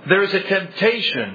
there is a temptation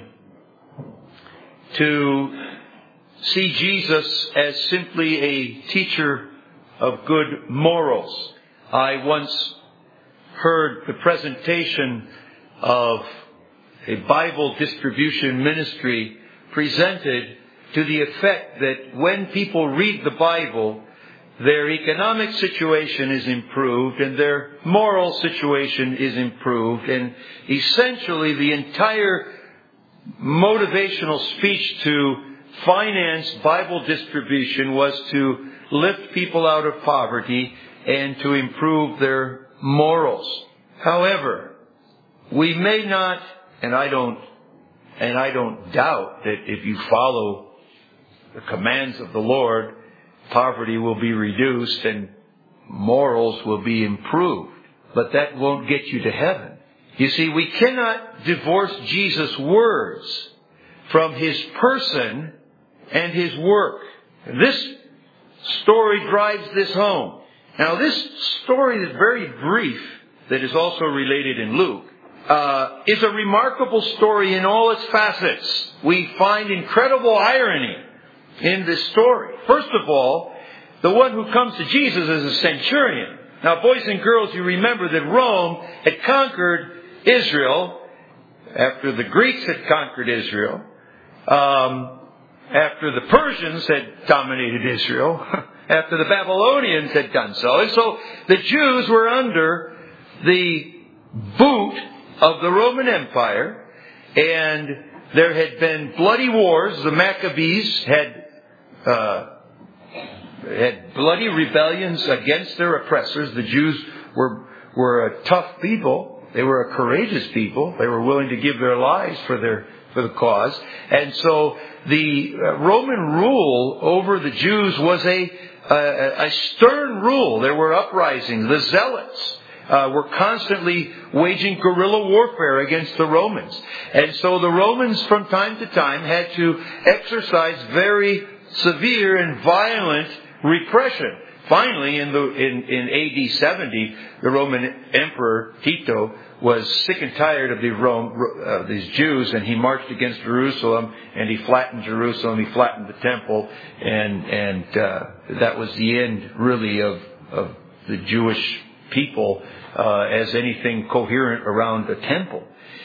to see Jesus as simply a teacher of good morals. I once heard the presentation of a Bible distribution ministry presented to the effect that when people read the Bible, their economic situation is improved and their moral situation is improved. And essentially the entire motivational speech to finance Bible distribution was to lift people out of poverty and to improve their morals. However, we may not, and I don't doubt that if you follow the commands of the Lord, poverty will be reduced and morals will be improved. But that won't get you to heaven. You see, we cannot divorce Jesus' words from His person and His work. This story drives this home. Now, this story is very brief, that is also related in Luke, is a remarkable story in all its facets. We find incredible irony in this story. First of all, the one who comes to Jesus is a centurion. Now, boys and girls, you remember that Rome had conquered Israel after the Greeks had conquered Israel, after the Persians had dominated Israel, after the Babylonians had done so. And so the Jews were under the boot of the Roman Empire, and there had been bloody wars. The Maccabees had bloody rebellions against their oppressors. The Jews were a tough people. They were a courageous people. They were willing to give their lives for the cause. And so the Roman rule over the Jews was a stern rule. There were uprisings. The Zealots were constantly waging guerrilla warfare against the Romans. And so the Romans from time to time had to exercise very severe and violent repression. Finally, in AD 70, the Roman Emperor Tito was sick and tired of these Jews, and he marched against Jerusalem, and he flattened Jerusalem, he flattened the temple, and that was the end, really, of the Jewish people as anything coherent around a temple.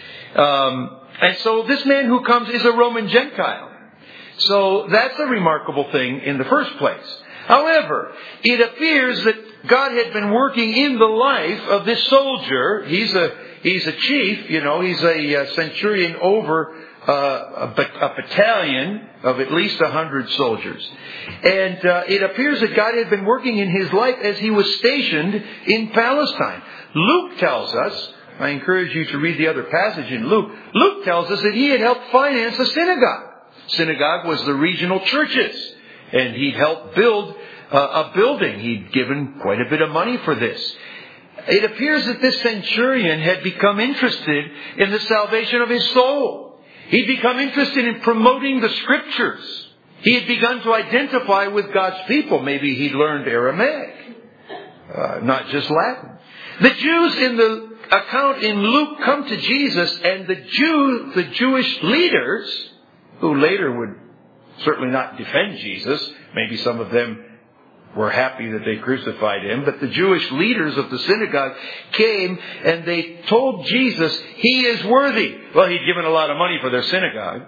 And so this man who comes is a Roman Gentile. So that's a remarkable thing in the first place. However, it appears that God had been working in the life of this soldier. He's a chief, he's a centurion over a battalion of at least 100 soldiers. And it appears that God had been working in his life as he was stationed in Palestine. Luke tells us, I encourage you to read the other passage in Luke. Luke tells us that he had helped finance a synagogue. Synagogue was the regional churches. And he'd helped build a building. He'd given quite a bit of money for this. It appears that this centurion had become interested in the salvation of his soul. He'd become interested in promoting the Scriptures. He had begun to identify with God's people. Maybe he'd learned Aramaic, not just Latin. The Jews in the account in Luke come to Jesus, and the Jewish leaders, who later would certainly not defend Jesus. Maybe some of them were happy that they crucified him. But the Jewish leaders of the synagogue came and they told Jesus, he is worthy. Well, he'd given a lot of money for their synagogue.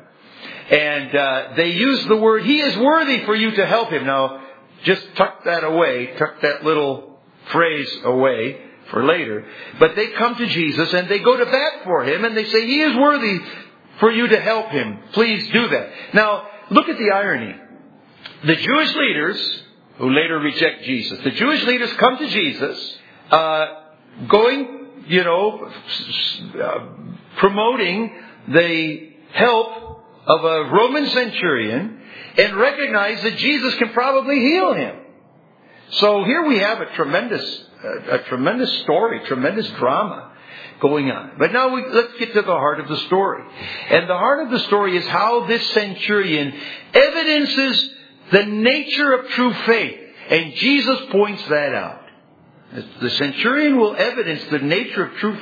And they used the word, he is worthy for you to help him. Now, just tuck that away. Tuck that little phrase away for later. But they come to Jesus and they go to bat for him and they say, he is worthy for you to help him. Please do that. Now, look at the irony. The Jewish leaders, who later reject Jesus, the Jewish leaders come to Jesus, promoting the help of a Roman centurion, and recognize that Jesus can probably heal him. So here we have a tremendous story, tremendous drama going on. But now let's get to the heart of the story. And the heart of the story is how this centurion evidences the nature of true faith. And Jesus points that out. The centurion will evidence the nature of true faith.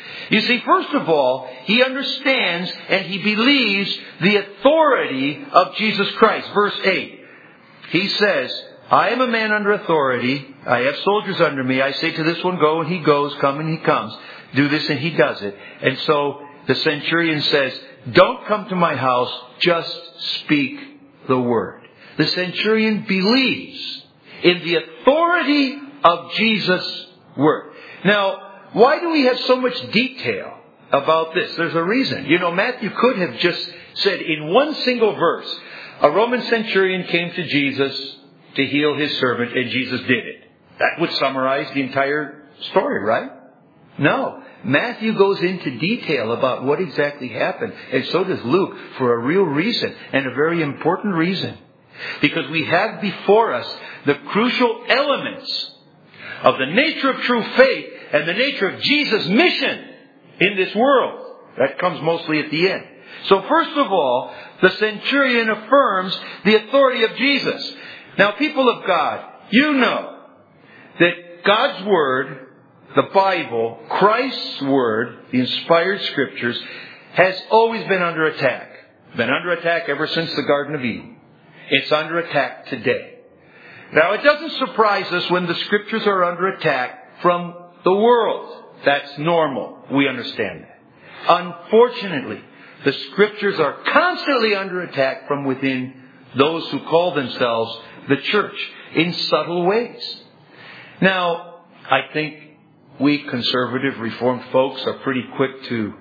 You see, first of all, he understands and he believes the authority of Jesus Christ. Verse 8, he says, I am a man under authority. I have soldiers under me. I say to this one, go, and he goes. Come, and he comes. Do this, and he does it. And so the centurion says, don't come to my house. Just speak the word. The centurion believes in the authority of Jesus' word. Now, why do we have so much detail about this? There's a reason. You know, Matthew could have just said in one single verse, a Roman centurion came to Jesus to heal his servant, and Jesus did it. That would summarize the entire story, right? No. Matthew goes into detail about what exactly happened, and so does Luke, for a real reason, and a very important reason. Because we have before us the crucial elements of the nature of true faith and the nature of Jesus' mission in this world. That comes mostly at the end. So first of all, the centurion affirms the authority of Jesus. Now, people of God, you know that God's Word, the Bible, Christ's Word, the inspired Scriptures, has always been under attack. Been under attack ever since the Garden of Eden. It's under attack today. Now, it doesn't surprise us when the Scriptures are under attack from the world. That's normal. We understand that. Unfortunately, the Scriptures are constantly under attack from within those who call themselves the church in subtle ways. Now, I think we conservative Reformed folks are pretty quick to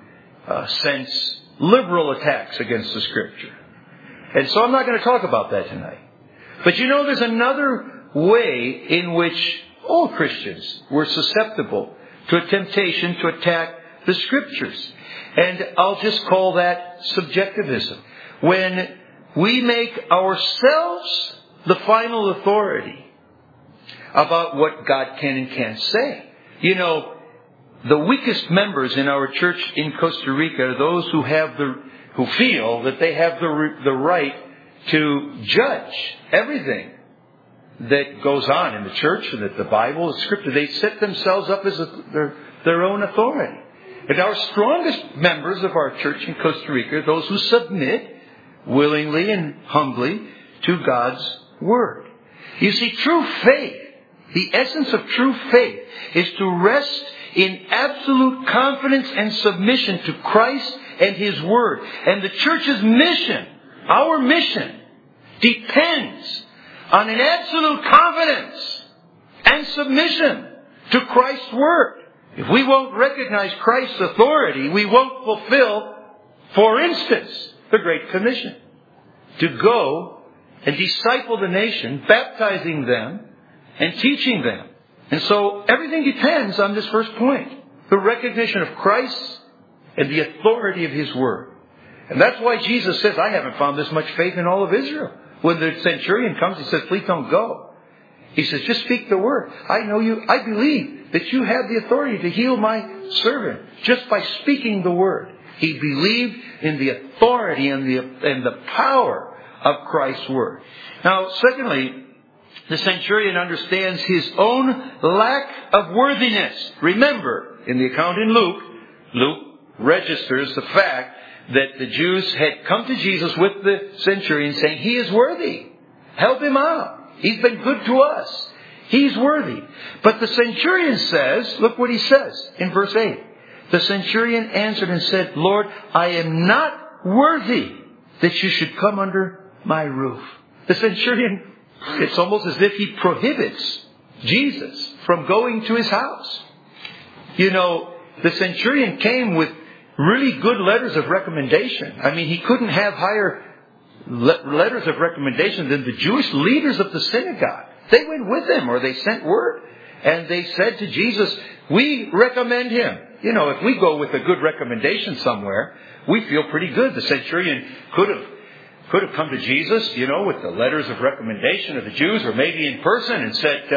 sense liberal attacks against the Scripture. And so I'm not going to talk about that tonight. But you know, there's another way in which all Christians were susceptible to a temptation to attack the Scriptures. And I'll just call that subjectivism. When we make ourselves the final authority about what God can and can't say. You know, the weakest members in our church in Costa Rica are those who feel that they have the right to judge everything that goes on in the church and that the Bible is Scripture. They set themselves up as their own authority. And our strongest members of our church in Costa Rica are those who submit willingly and humbly to God's Word. You see, true faith, the essence of true faith, is to rest in absolute confidence and submission to Christ and His Word. And the church's mission, our mission, depends on an absolute confidence and submission to Christ's Word. If we won't recognize Christ's authority, we won't fulfill, for instance, the Great Commission. To go and disciple the nation, baptizing them and teaching them. And so everything depends on this first point. The recognition of Christ and the authority of His Word. And that's why Jesus says, I haven't found this much faith in all of Israel. When the centurion comes, he says, please don't go. He says, just speak the word. I know you. I believe that you have the authority to heal my servant just by speaking the word. He believed in the authority and the power of Christ's word. Now, secondly, the centurion understands his own lack of worthiness. Remember, in the account in Luke registers the fact that the Jews had come to Jesus with the centurion saying, he is worthy. Help him out. He's been good to us. He's worthy. But the centurion says, look what he says in verse 8. The centurion answered and said, Lord, I am not worthy that you should come under my roof. The centurion, it's almost as if he prohibits Jesus from going to his house. You know, the centurion came with really good letters of recommendation. I mean, he couldn't have higher letters of recommendation than the Jewish leaders of the synagogue. They went with him, or they sent word. And they said to Jesus, we recommend him. You know, if we go with a good recommendation somewhere, we feel pretty good. The centurion could have come to Jesus, you know, with the letters of recommendation of the Jews, or maybe in person, and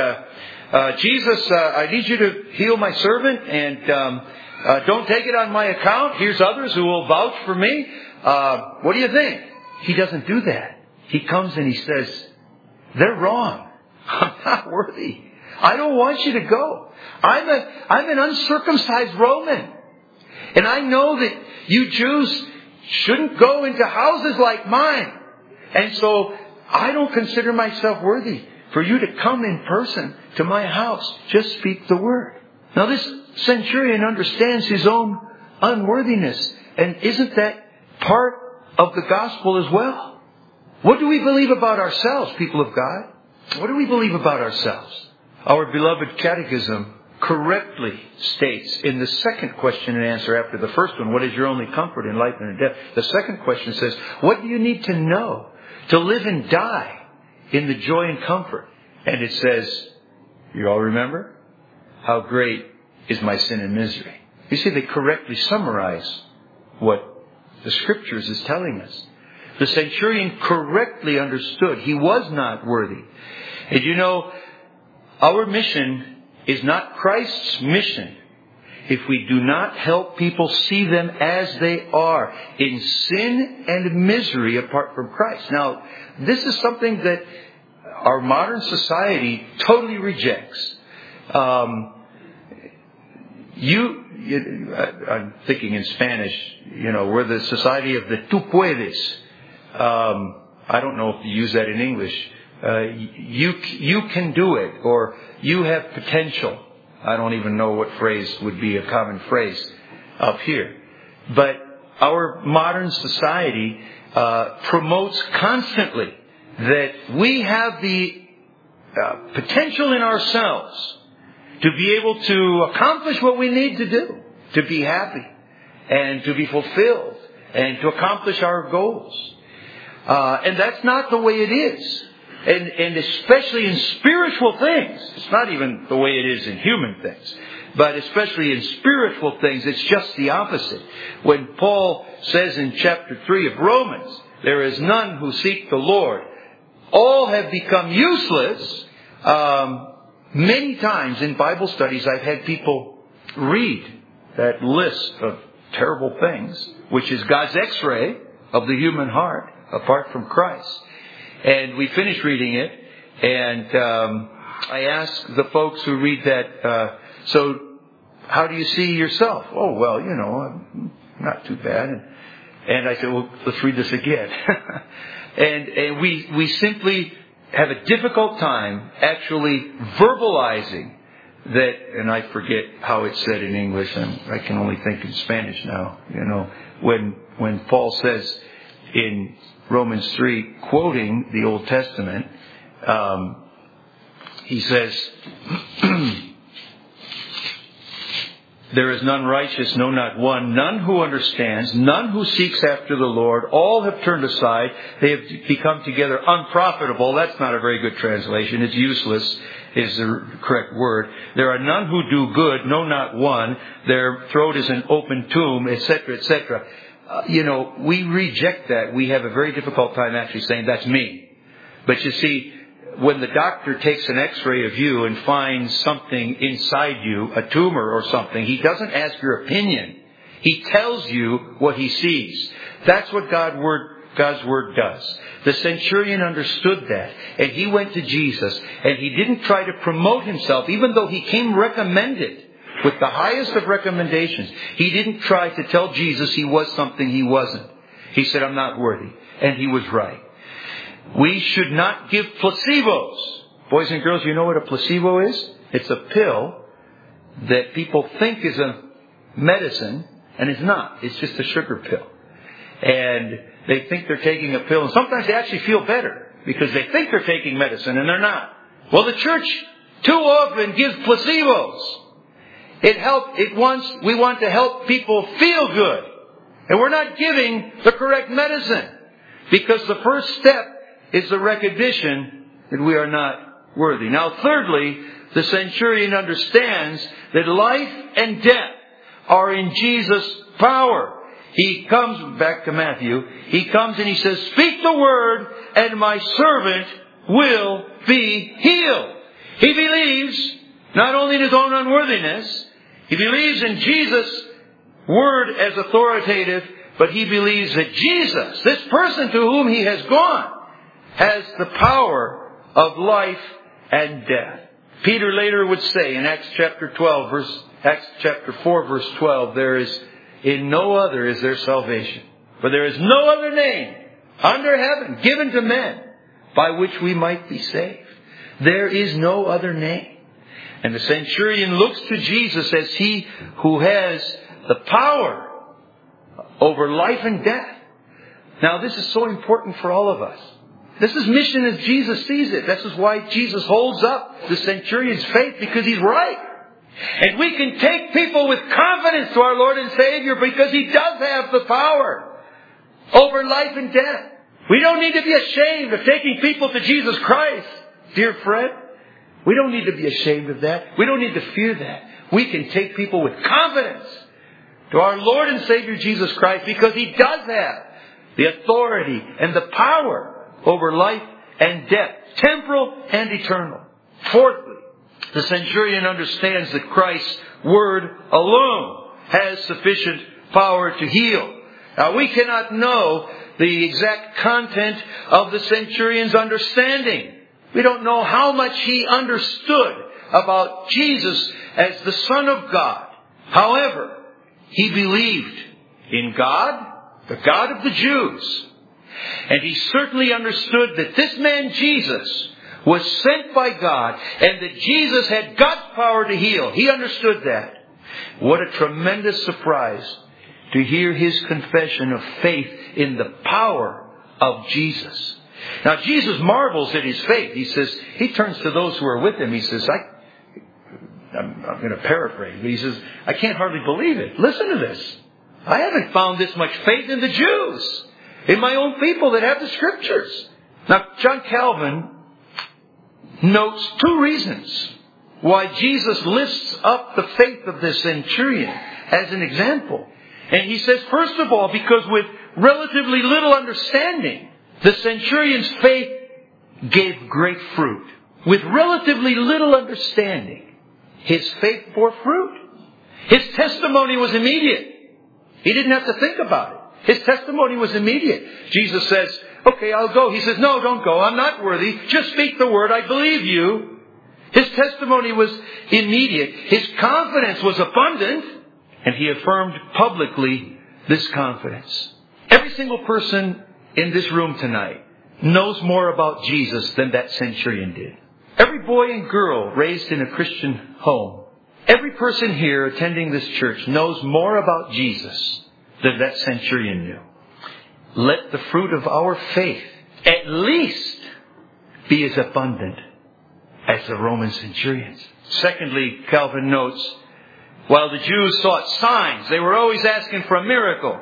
said, Jesus, I need you to heal my servant, and don't take it on my account. Here's others who will vouch for me. What do you think? He doesn't do that. He comes and he says, they're wrong. I'm not worthy. I don't want you to go. I'm an uncircumcised Roman. And I know that you Jews shouldn't go into houses like mine. And so I don't consider myself worthy for you to come in person to my house. Just speak the word. Now this centurion understands his own unworthiness. And isn't that part of the gospel as well? What do we believe about ourselves, people of God? What do we believe about ourselves? Our beloved catechism correctly states in the second question and answer after the first one, what is your only comfort in life and in death? The second question says, what do you need to know to live and die in the joy and comfort? And it says, you all remember? How great is my sin and misery. You see, they correctly summarize what the Scriptures is telling us. The centurion correctly understood he was not worthy. And you know, our mission is not Christ's mission if we do not help people see them as they are, in sin and misery apart from Christ. Now, this is something that our modern society totally rejects. I'm thinking in Spanish, we're the society of the tú puedes. I don't know if you use that in English. You can do it, or you have potential. I don't even know what phrase would be a common phrase up here. But our modern society promotes constantly that we have the potential in ourselves to be able to accomplish what we need to do, to be happy and to be fulfilled and to accomplish our goals. And that's not the way it is. And especially in spiritual things. It's not even the way it is in human things. But especially in spiritual things, it's just the opposite. When Paul says in chapter 3 of Romans, there is none who seek the Lord. All have become useless. Many times in Bible studies, I've had people read that list of terrible things, which is God's x-ray of the human heart apart from Christ. And we finished reading it, and I asked the folks who read that, so how do you see yourself? Oh, well, I'm not too bad. And I said, well, let's read this again. and we simply have a difficult time actually verbalizing that, and I forget how it's said in English, and I can only think in Spanish now, when Paul says in Romans 3, quoting the Old Testament, he says, there is none righteous, no, not one, none who understands, none who seeks after the Lord. All have turned aside. They have become together unprofitable. That's not a very good translation. It's useless is the correct word. There are none who do good, no, not one. Their throat is an open tomb, etc., etc. We reject that. We have a very difficult time actually saying, that's me. But you see, when the doctor takes an x-ray of you and finds something inside you, a tumor or something, he doesn't ask your opinion. He tells you what he sees. That's what God's Word does. The centurion understood that. And he went to Jesus. And he didn't try to promote himself, even though he came recommended with the highest of recommendations. He didn't try to tell Jesus he was something he wasn't. He said, I'm not worthy. And he was right. We should not give placebos. Boys and girls, you know what a placebo is? It's a pill that people think is a medicine, and it's not. It's just a sugar pill. And they think they're taking a pill, and sometimes they actually feel better because they think they're taking medicine, and they're not. Well, the church too often gives placebos. We want to help people feel good. And we're not giving the correct medicine. Because the first step is the recognition that we are not worthy. Now, thirdly, the centurion understands that life and death are in Jesus' power. He comes, back to Matthew, he comes and he says, speak the word and my servant will be healed. He believes not only in his own unworthiness, he believes in Jesus' word as authoritative, but he believes that Jesus, this person to whom he has gone, has the power of life and death. Peter later would say in Acts chapter 4 verse 12, there is in no other is there salvation. For there is no other name under heaven given to men by which we might be saved. There is no other name. And the centurion looks to Jesus as he who has the power over life and death. Now, this is so important for all of us. This is mission as Jesus sees it. This is why Jesus holds up the centurion's faith, because he's right. And we can take people with confidence to our Lord and Savior because He does have the power over life and death. We don't need to be ashamed of taking people to Jesus Christ, dear friend. We don't need to be ashamed of that. We don't need to fear that. We can take people with confidence to our Lord and Savior Jesus Christ because He does have the authority and the power over life and death, temporal and eternal. Fourthly, the centurion understands that Christ's Word alone has sufficient power to heal. Now, we cannot know the exact content of the centurion's understanding. We don't know how much he understood about Jesus as the Son of God. However, he believed in God, the God of the Jews. And he certainly understood that this man Jesus was sent by God and that Jesus had God's power to heal. He understood that. What a tremendous surprise to hear his confession of faith in the power of Jesus. Now, Jesus marvels at his faith. He turns to those who are with him. He says, I'm going to paraphrase, but he says, I can't hardly believe it. Listen to this. I haven't found this much faith in the Jews, in my own people that have the Scriptures. Now, John Calvin notes two reasons why Jesus lifts up the faith of this centurion as an example. And he says, first of all, because with relatively little understanding, the centurion's faith gave great fruit. With relatively little understanding, his faith bore fruit. His testimony was immediate. He didn't have to think about it. His testimony was immediate. Jesus says, okay, I'll go. He says, no, don't go. I'm not worthy. Just speak the word. I believe you. His testimony was immediate. His confidence was abundant. And he affirmed publicly this confidence. Every single person in this room tonight knows more about Jesus than that centurion did. Every boy and girl raised in a Christian home, every person here attending this church knows more about Jesus than that centurion knew. Let the fruit of our faith at least be as abundant as the Roman centurions. Secondly, Calvin notes, while the Jews sought signs, they were always asking for a miracle.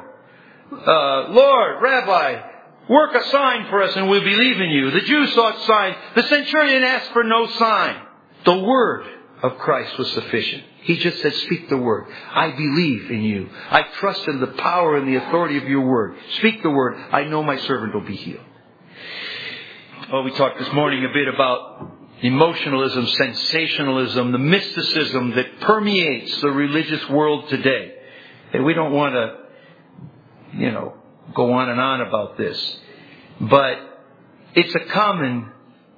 Lord, Rabbi, work a sign for us and we'll believe in you. The Jews sought signs. The centurion asked for no sign. The word of Christ was sufficient. He just said, speak the word. I believe in you. I trust in the power and the authority of your word. Speak the word. I know my servant will be healed. Oh, we talked this morning a bit about emotionalism, sensationalism, the mysticism that permeates the religious world today. And we don't want to, go on and on about this. But it's a common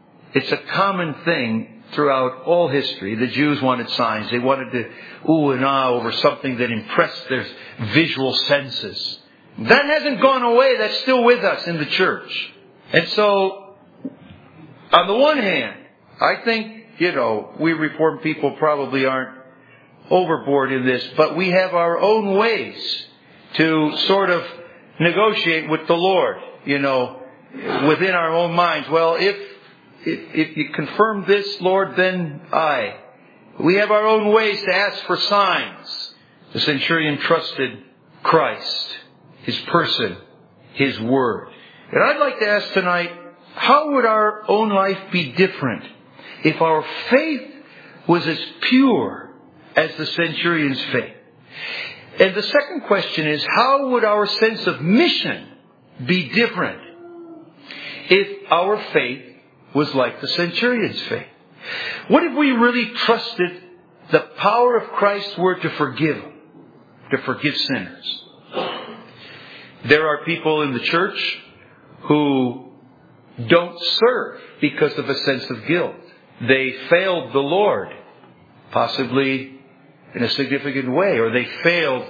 thing throughout all history. The Jews wanted signs. They wanted to ooh and ah over something that impressed their visual senses. That hasn't gone away. That's still with us in the church. And so, on the one hand, I think, we Reformed people probably aren't overboard in this, but we have our own ways to sort of negotiate with the Lord, within our own minds. Well, if you confirm this, Lord, then I. We have our own ways to ask for signs. The centurion trusted Christ, His person, His word. And I'd like to ask tonight, how would our own life be different if our faith was as pure as the centurion's faith? And the second question is, how would our sense of mission be different if our faith was like the centurion's faith? What if we really trusted the power of Christ's word to forgive sinners? There are people in the church who don't serve because of a sense of guilt. They failed the Lord, possibly in a significant way, or they failed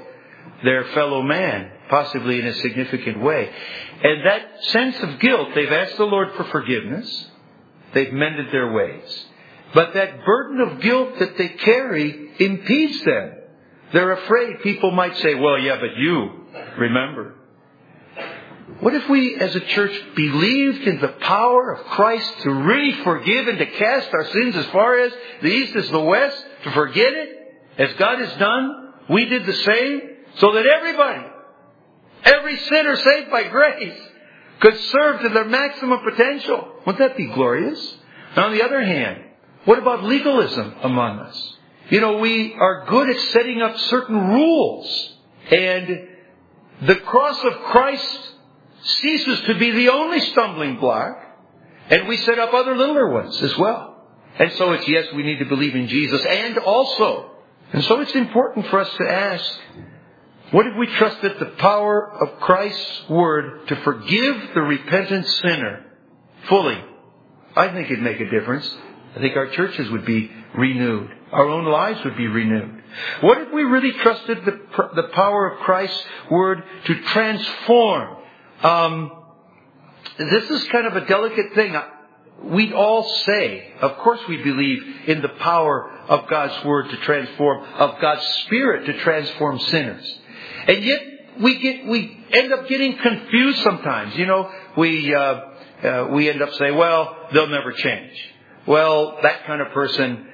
their fellow man, possibly in a significant way. And that sense of guilt, they've asked the Lord for forgiveness. They've mended their ways. But that burden of guilt that they carry impedes them. They're afraid people might say, well, yeah, but you remember. What if we as a church believed in the power of Christ to really forgive and to cast our sins as far as the east is the west, to forget it, as God has done? We did the same, so that everybody, every sinner saved by grace, could serve to their maximum potential. Wouldn't that be glorious? Now, on the other hand, what about legalism among us? You know, we are good at setting up certain rules, and the cross of Christ ceases to be the only stumbling block, and we set up other littler ones as well. And so it's, yes, we need to believe in Jesus, and so it's important for us to ask, what if we trusted the power of Christ's Word to forgive the repentant sinner fully? I think it'd make a difference. I think our churches would be renewed. Our own lives would be renewed. What if we really trusted the power of Christ's Word to transform? This is kind of a delicate thing. We'd all say, of course we believe in the power of God's Word to transform, of God's Spirit to transform sinners. And yet we end up getting confused sometimes. You know, we end up saying, well, they'll never change. Well, that kind of person,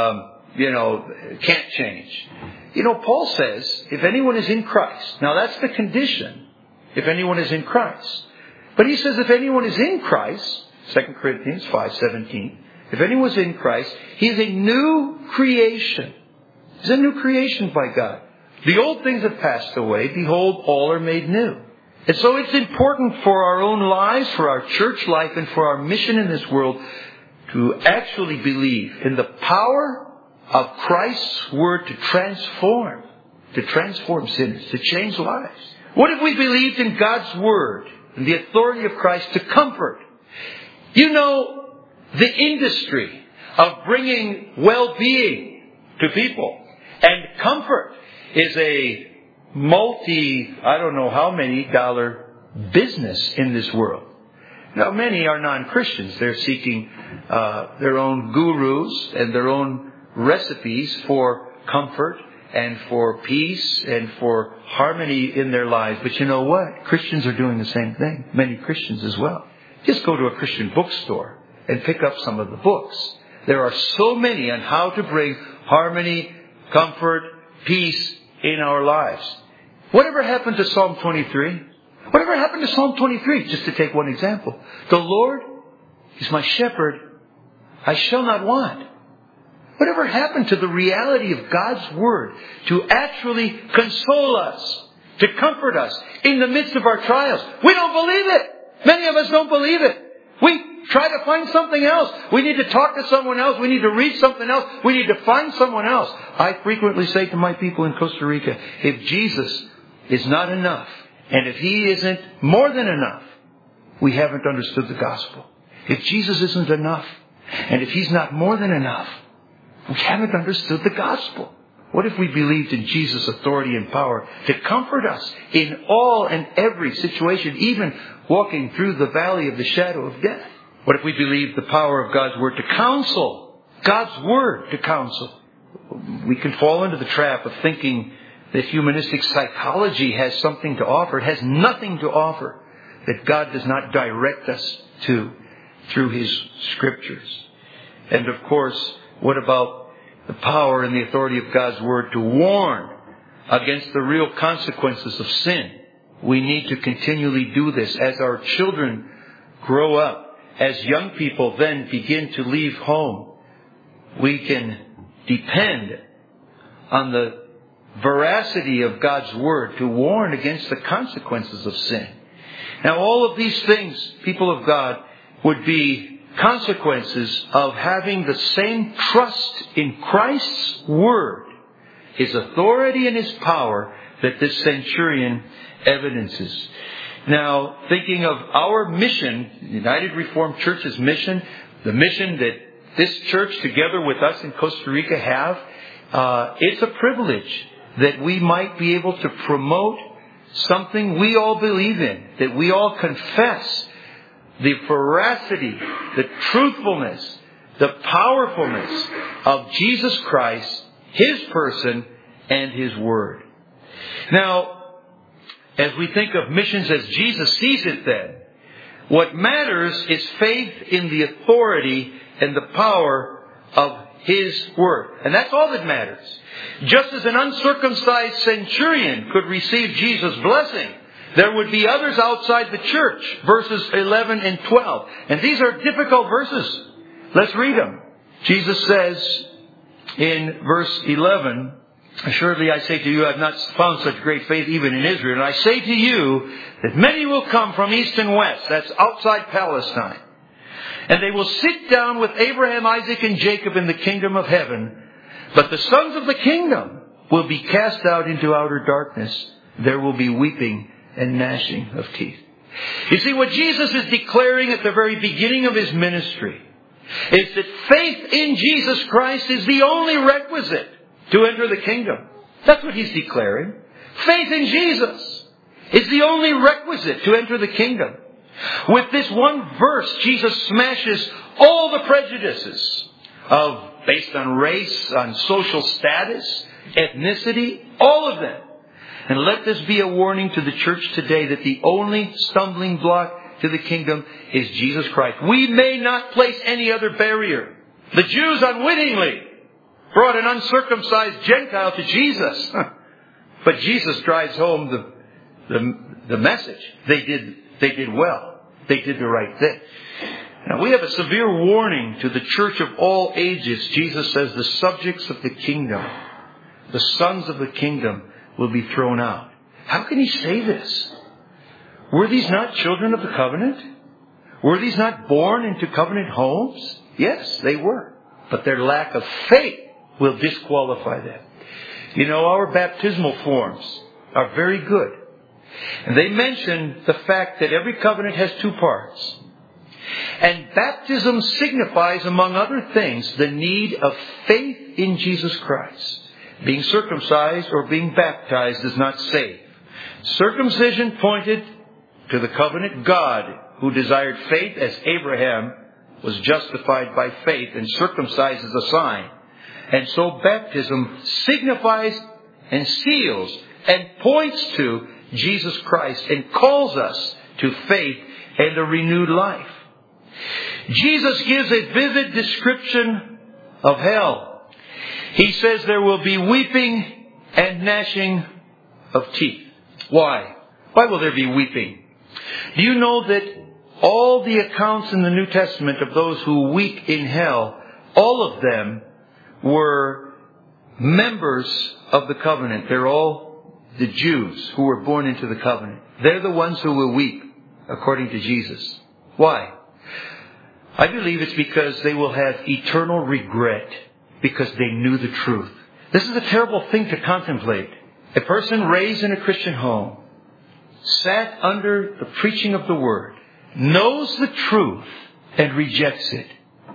can't change. You know, Paul says, if anyone is in Christ, now that's the condition, if anyone is in Christ. But he says, if anyone is in Christ, 2 Corinthians 5:17, if anyone is in Christ, he is a new creation. He's a new creation by God. The old things have passed away. Behold, all are made new. And so it's important for our own lives, for our church life, and for our mission in this world to actually believe in the power of Christ's Word to transform sinners, to change lives. What if we believed in God's Word and the authority of Christ to comfort? You know, the industry of bringing well-being to people and comfort is a I don't know how many dollar business in this world. Now, many are non-Christians. They're seeking their own gurus and their own recipes for comfort and for peace and for harmony in their lives. But you know what? Christians are doing the same thing. Many Christians as well. Just go to a Christian bookstore and pick up some of the books. There are so many on how to bring harmony, comfort, peace in our lives. Whatever happened to Psalm 23? Whatever happened to Psalm 23? Just to take one example. The Lord is my shepherd. I shall not want. Whatever happened to the reality of God's Word to actually console us, to comfort us in the midst of our trials? We don't believe it. Many of us don't believe it. We try to find something else. We need to talk to someone else. We need to read something else. We need to find someone else. I frequently say to my people in Costa Rica, if Jesus is not enough, and if He isn't more than enough, we haven't understood the gospel. If Jesus isn't enough, and if He's not more than enough, we haven't understood the gospel. What if we believed in Jesus' authority and power to comfort us in all and every situation, even walking through the valley of the shadow of death? What if we believed the power of God's Word to counsel? God's Word to counsel. We can fall into the trap of thinking that humanistic psychology has something to offer. It has nothing to offer that God does not direct us to through His Scriptures. And of course, what about the power and the authority of God's Word to warn against the real consequences of sin? We need to continually do this as our children grow up, as young people then begin to leave home. We can depend on the veracity of God's Word to warn against the consequences of sin. Now, all of these things, people of God, would be consequences of having the same trust in Christ's Word, His authority and His power, that this centurion evidences. Now, thinking of our mission, United Reformed Church's mission, the mission that this church together with us in Costa Rica have, it's a privilege that we might be able to promote something we all believe in, that we all confess, the veracity, the truthfulness, the powerfulness of Jesus Christ, His person, and His Word. Now, as we think of missions as Jesus sees it then, what matters is faith in the authority and the power of His Word. And that's all that matters. Just as an uncircumcised centurion could receive Jesus' blessing, there would be others outside the church. Verses 11 and 12. And these are difficult verses. Let's read them. Jesus says in verse 11, "Assuredly I say to you, I have not found such great faith even in Israel. And I say to you that many will come from east and west," that's outside Palestine, "and they will sit down with Abraham, Isaac, and Jacob in the kingdom of heaven. But the sons of the kingdom will be cast out into outer darkness. There will be weeping and gnashing of teeth." You see, what Jesus is declaring at the very beginning of His ministry is that faith in Jesus Christ is the only requisite to enter the kingdom. That's what He's declaring. Faith in Jesus is the only requisite to enter the kingdom. With this one verse, Jesus smashes all the prejudices based on race, on social status, ethnicity, all of them. And let this be a warning to the church today that the only stumbling block to the kingdom is Jesus Christ. We may not place any other barrier. The Jews unwittingly brought an uncircumcised Gentile to Jesus. But Jesus drives home the message. They did well. They did the right thing. Now we have a severe warning to the church of all ages. Jesus says the subjects of the kingdom, the sons of the kingdom, will be thrown out. How can He say this? Were these not children of the covenant? Were these not born into covenant homes? Yes, they were. But their lack of faith will disqualify them. You know, our baptismal forms are very good. And they mention the fact that every covenant has two parts. And baptism signifies, among other things, the need of faith in Jesus Christ. Being circumcised or being baptized does not save. Circumcision pointed to the covenant God, who desired faith as Abraham was justified by faith, and circumcised as a sign. And so baptism signifies and seals and points to Jesus Christ and calls us to faith and a renewed life. Jesus gives a vivid description of hell. He says there will be weeping and gnashing of teeth. Why? Why will there be weeping? Do you know that all the accounts in the New Testament of those who weep in hell, all of them were members of the covenant. They're all the Jews who were born into the covenant. They're the ones who will weep, according to Jesus. Why? I believe it's because they will have eternal regret because they knew the truth. This is a terrible thing to contemplate. A person raised in a Christian home, sat under the preaching of the Word, knows the truth and rejects it.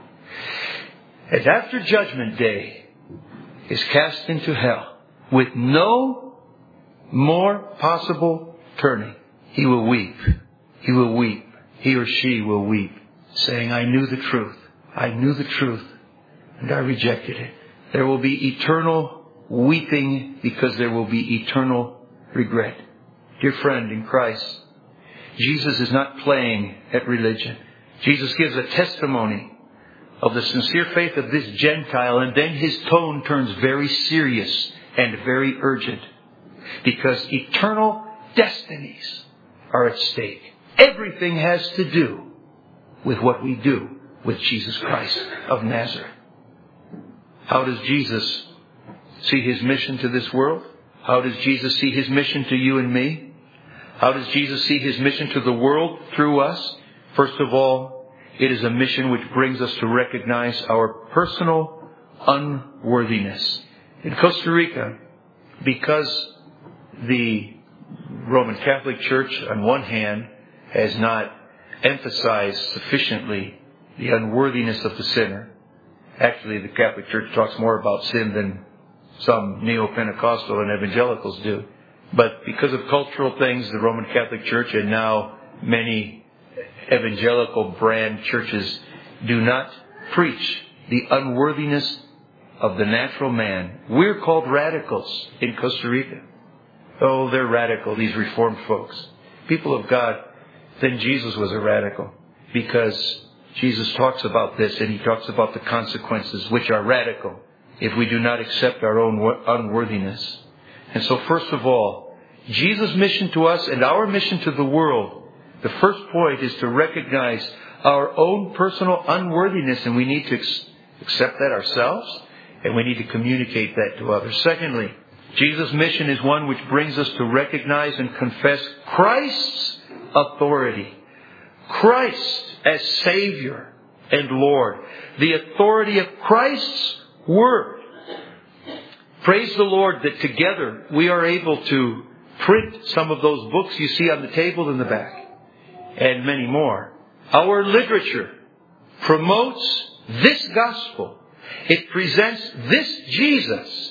And after Judgment Day is cast into hell with no more possible turning. He will weep. He will weep. He or she will weep, saying, I knew the truth. I knew the truth, and I rejected it. There will be eternal weeping because there will be eternal regret. Dear friend in Christ, Jesus is not playing at religion. Jesus gives a testimony of the sincere faith of this Gentile, and then His tone turns very serious and very urgent because eternal destinies are at stake. Everything has to do with what we do with Jesus Christ of Nazareth. How does Jesus see His mission to this world? How does Jesus see His mission to you and me? How does Jesus see His mission to the world through us? First of all, it is a mission which brings us to recognize our personal unworthiness. In Costa Rica, because the Roman Catholic Church, on one hand, has not emphasized sufficiently the unworthiness of the sinner. Actually, the Catholic Church talks more about sin than some Neo-Pentecostal and evangelicals do. But because of cultural things, the Roman Catholic Church and now many evangelical brand churches do not preach the unworthiness of the natural man. We're called radicals in Costa Rica. Oh, they're radical, these Reformed folks. People of God, then Jesus was a radical, because Jesus talks about this, and He talks about the consequences, which are radical if we do not accept our own unworthiness. And so first of all, Jesus' mission to us and our mission to the world, the first point is to recognize our own personal unworthiness, and we need to accept that ourselves, and we need to communicate that to others. Secondly, Jesus' mission is one which brings us to recognize and confess Christ's authority. Christ as Savior and Lord. The authority of Christ's Word. Praise the Lord that together we are able to print some of those books you see on the table in the back, and many more. Our literature promotes this gospel. It presents this Jesus.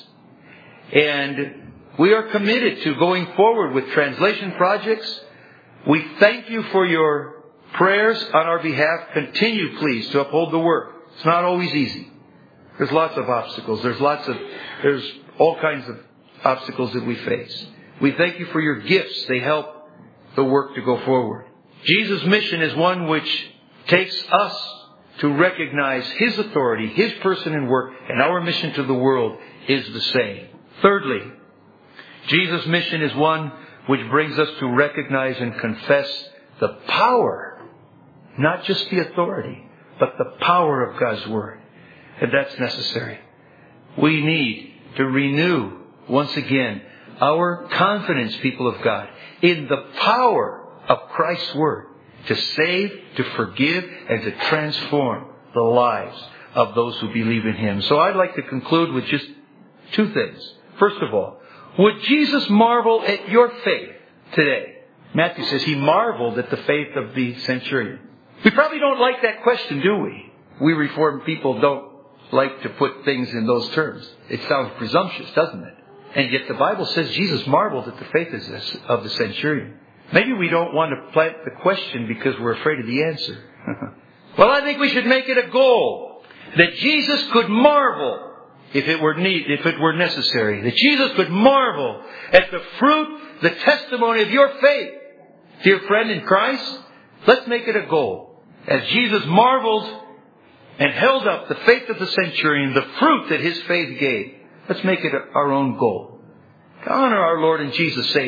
And we are committed to going forward with translation projects. We thank you for your prayers on our behalf. Continue, please, to uphold the work. It's not always easy. There's lots of obstacles. There's all kinds of obstacles that we face. We thank you for your gifts. They help the work to go forward. Jesus' mission is one which takes us to recognize His authority, His person and work, and our mission to the world is the same. Thirdly, Jesus' mission is one which brings us to recognize and confess the power, not just the authority, but the power of God's Word. And that's necessary. We need to renew, once again, our confidence, people of God, in the power of Christ's Word to save, to forgive, and to transform the lives of those who believe in Him. So I'd like to conclude with just two things. First of all, would Jesus marvel at your faith today? Matthew says He marveled at the faith of the centurion. We probably don't like that question, do we? We Reformed people don't like to put things in those terms. It sounds presumptuous, doesn't it? And yet the Bible says Jesus marveled at the faith of the centurion. Maybe we don't want to plant the question because we're afraid of the answer. Well, I think we should make it a goal that Jesus could marvel if it were necessary. That Jesus could marvel at the fruit, the testimony of your faith. Dear friend in Christ, let's make it a goal. As Jesus marveled and held up the faith of the centurion, the fruit that his faith gave, let's make it our own goal. To honor our Lord and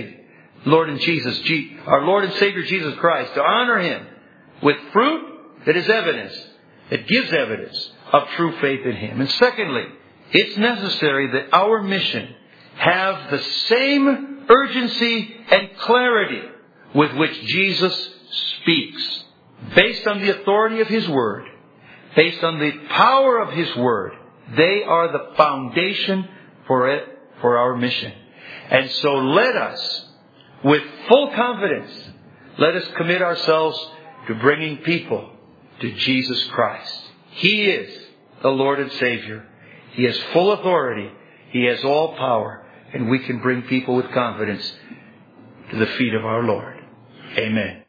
our Lord and Savior Jesus Christ, to honor Him with fruit that is evidence, that gives evidence of true faith in Him. And secondly, it's necessary that our mission have the same urgency and clarity with which Jesus speaks, based on the authority of His Word, based on the power of His Word. They are the foundation for our mission. And so let us, with full confidence, let us commit ourselves to bringing people to Jesus Christ. He is the Lord and Savior. He has full authority. He has all power. And we can bring people with confidence to the feet of our Lord. Amen.